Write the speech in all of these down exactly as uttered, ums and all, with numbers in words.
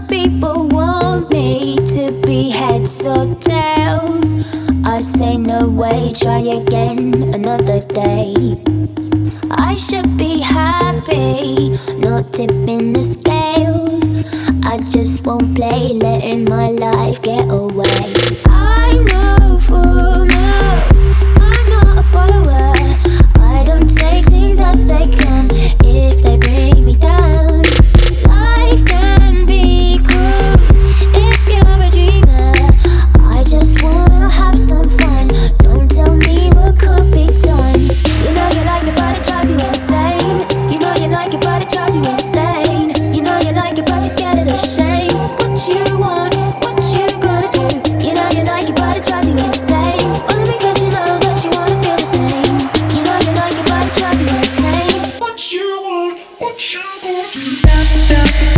people want me to be heads or tails. I say no way, try again another day. I should be happy, not tipping the scales. I just won't play, letting my life get away. I know full no, I'm not a follower. I don't take things as they come if they bring me down. Life can be cruel if you're a dreamer. I just wanna have some fun. Don't tell me what can't be done. You know you like it, but it drives you insane. You know you like it, but it drives you insane. You know you like it, but you're scared of the shame. What you want, what you gonna do? You know you like it, but it drives you insane. Only because you know that you wanna feel the same. You know you like it, but it drives you insane. What you want, what you gonna do?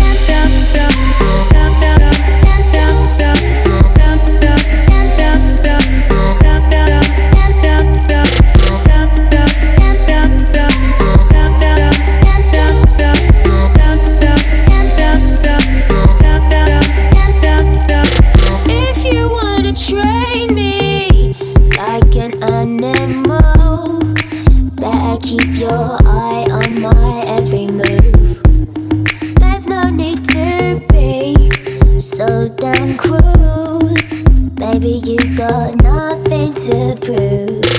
If you wanna train me like an animal, better keep your eye on my every move. There's no need to be so damn cruel. Baby, you got nothing to prove.